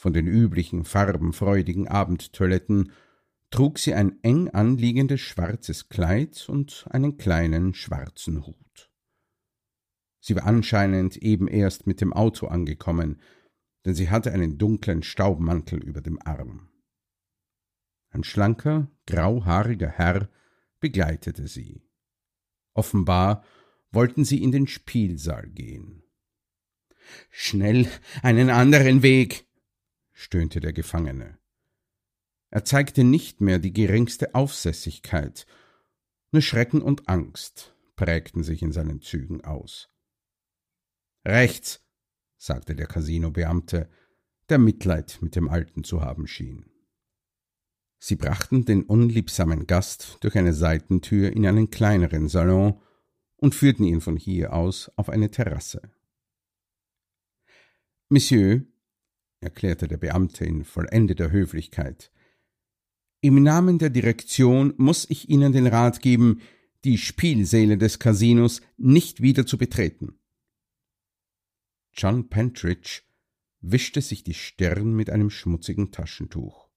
von den üblichen farbenfreudigen Abendtoiletten, trug sie ein eng anliegendes schwarzes Kleid und einen kleinen schwarzen Hut. Sie war anscheinend eben erst mit dem Auto angekommen, denn sie hatte einen dunklen Staubmantel über dem Arm. Ein schlanker, grauhaariger Herr begleitete sie. Offenbar wollten sie in den Spielsaal gehen. »Schnell einen anderen Weg«, stöhnte der Gefangene. Er zeigte nicht mehr die geringste Aufsässigkeit, nur Schrecken und Angst prägten sich in seinen Zügen aus. »Rechts«, sagte der Casinobeamte, der Mitleid mit dem Alten zu haben schien. Sie brachten den unliebsamen Gast durch eine Seitentür in einen kleineren Salon und führten ihn von hier aus auf eine Terrasse. »Monsieur«, erklärte der Beamte in vollendeter Höflichkeit, »im Namen der Direktion muss ich Ihnen den Rat geben, die Spielsäle des Casinos nicht wieder zu betreten.« John Pentridge wischte sich die Stirn mit einem schmutzigen Taschentuch.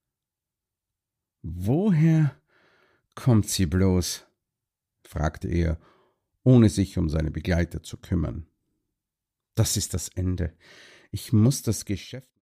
»Woher kommt sie bloß?« fragte er, ohne sich um seine Begleiter zu kümmern. »Das ist das Ende. Ich muß das Geschäft